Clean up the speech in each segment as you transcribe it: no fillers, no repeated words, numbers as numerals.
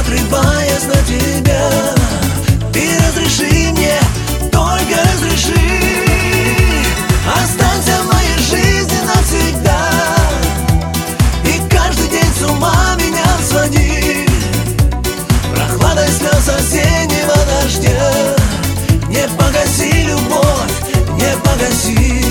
отрываясь на тебя. Ты разреши мне, только разреши, останься в моей жизни навсегда. И каждый день с ума меня своди прохладой слез осеннего дождя. Не погаси любовь, не погаси.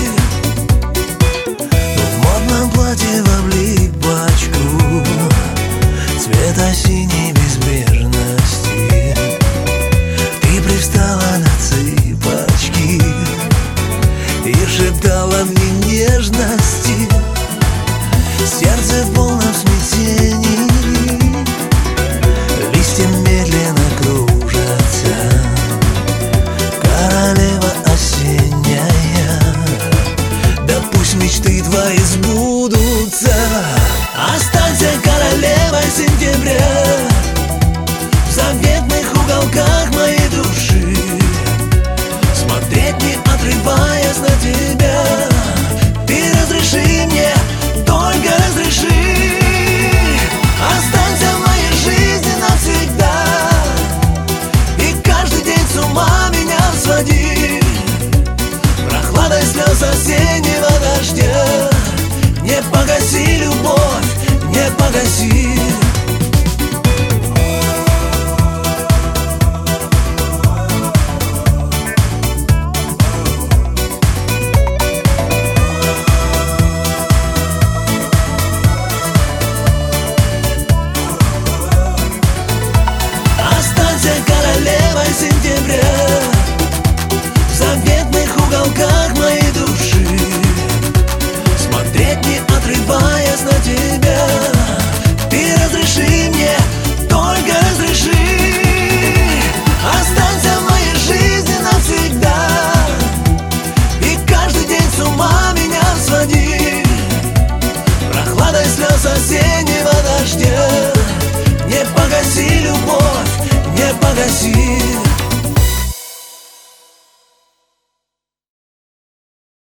Но в модном платье в облипочку цвета синей безбрежности ты привстала на цыпочки и шептала мне нежности. Сердце в полном смятении, листья медленно кружатся. Королева осенняя, да пусть мечты твои сбудутся. Останься королевой сентября в заветных уголках моей души, смотреть не отрываясь на тебя. Ты разреши мне, только разреши, останься в моей жизни навсегда. И каждый день с ума меня своди прохладой слез осеннего дождя. Не погаси любовь, не погаси. Останься королевой сентября в заветных уголках моей души, смотреть не отрываясь на тебя. Ты разреши мне, только разреши, останься в моей жизни навсегда. И каждый день с ума меня своди прохладой слез осеннего дождя. Не погаси любовь, не погаси.